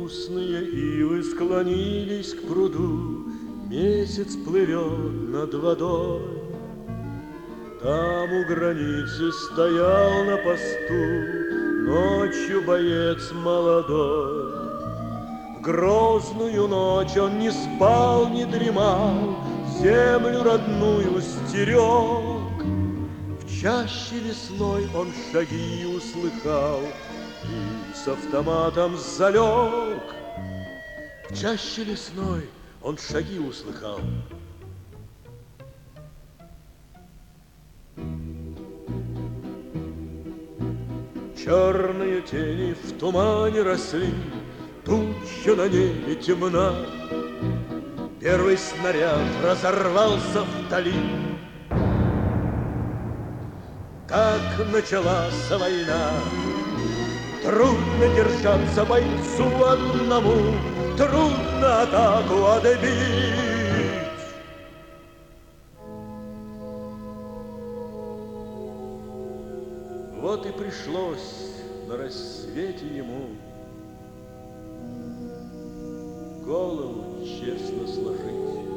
Грустные ивы склонились к пруду, месяц плывет над водой. Там у границы стоял на посту ночью боец молодой. В грозную ночь он не спал, не дремал, землю родную стерег. В чаще лесной он шаги услыхал и с автоматом залег. В чаще лесной он шаги услыхал. Черные тени в тумане росли, туча на небе темна. Первый снаряд разорвался вдали. Так началась война. Трудно держаться бойцу одному, трудно атаку отбить. Вот и пришлось на рассвете ему голову честно сложить.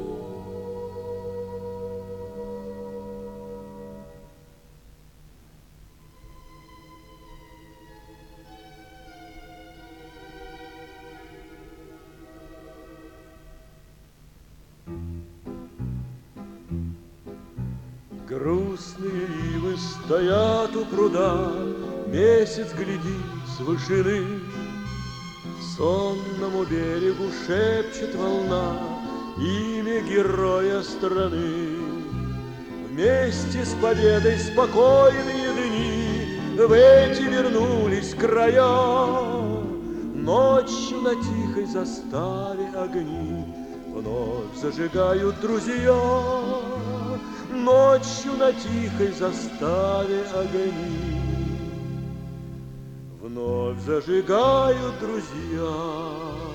Грустные ивы стоят у пруда, месяц глядит с вышины. Сонному берегу шепчет волна имя героя страны. Вместе с победой спокойные дни в эти вернулись края. Ночью на тихой заставе огни вновь зажигают друзья. Ночью на тихой заставе огни вновь зажигают друзья.